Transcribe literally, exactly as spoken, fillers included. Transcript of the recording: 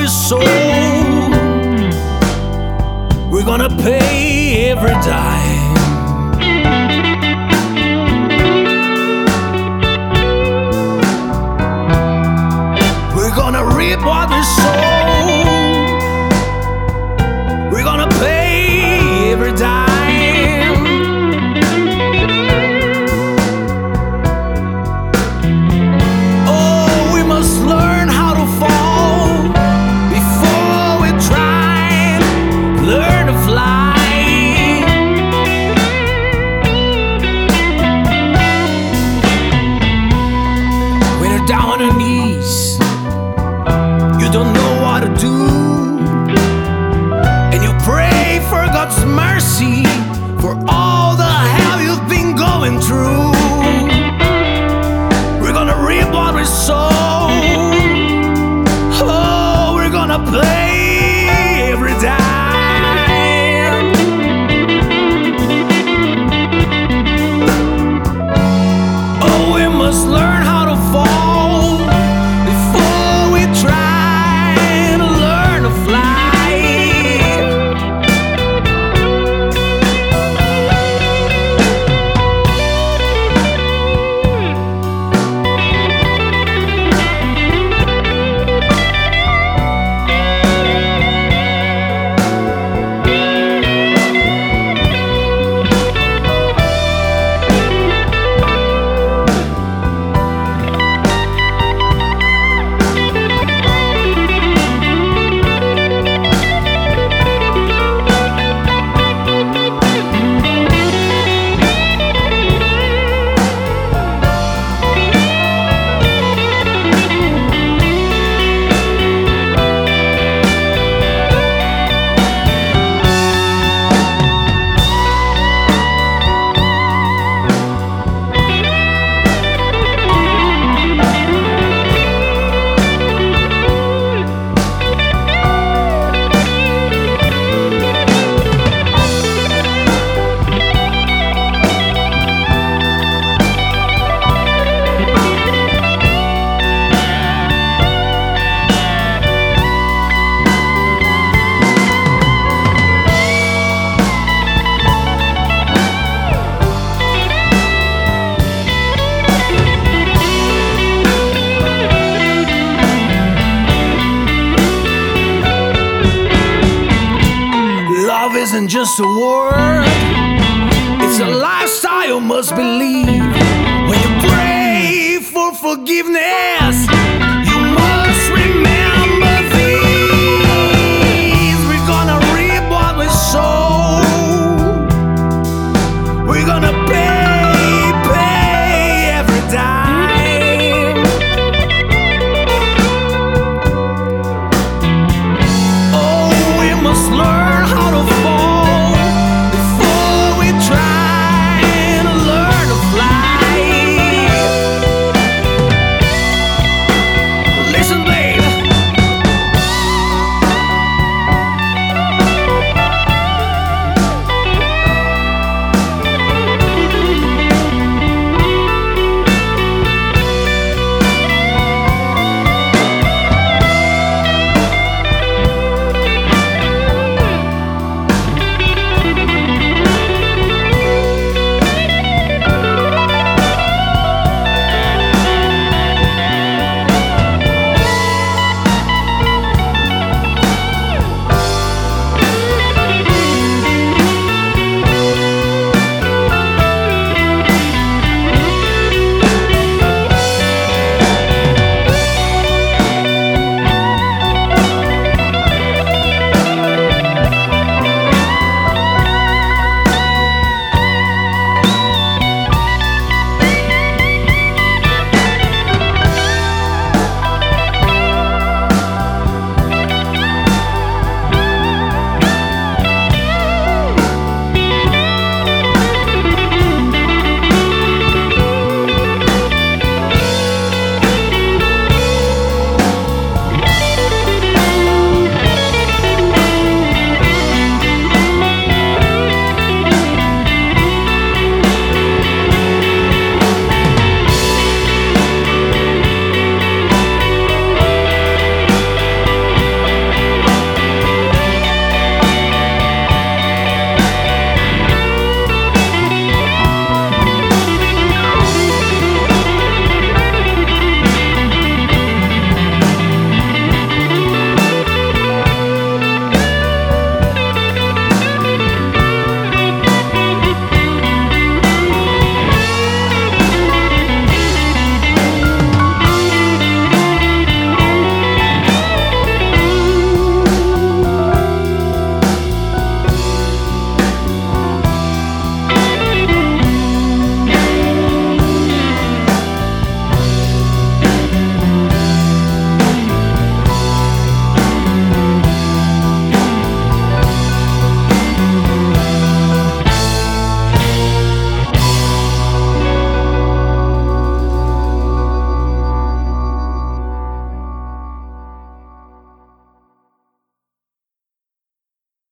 we sow. We're gonna pay every dime. We're gonna reap what we sow. We're gonna pay every dime. Down on your knees, you don't know what to do, and you pray for God's mercy for all the hell you've been going through. We're gonna reap what we sow. Oh, we're gonna pay every dime. Oh, we must learn how to fall. Love isn't just a word, it's a lifestyle you must believe. When you pray for forgiveness,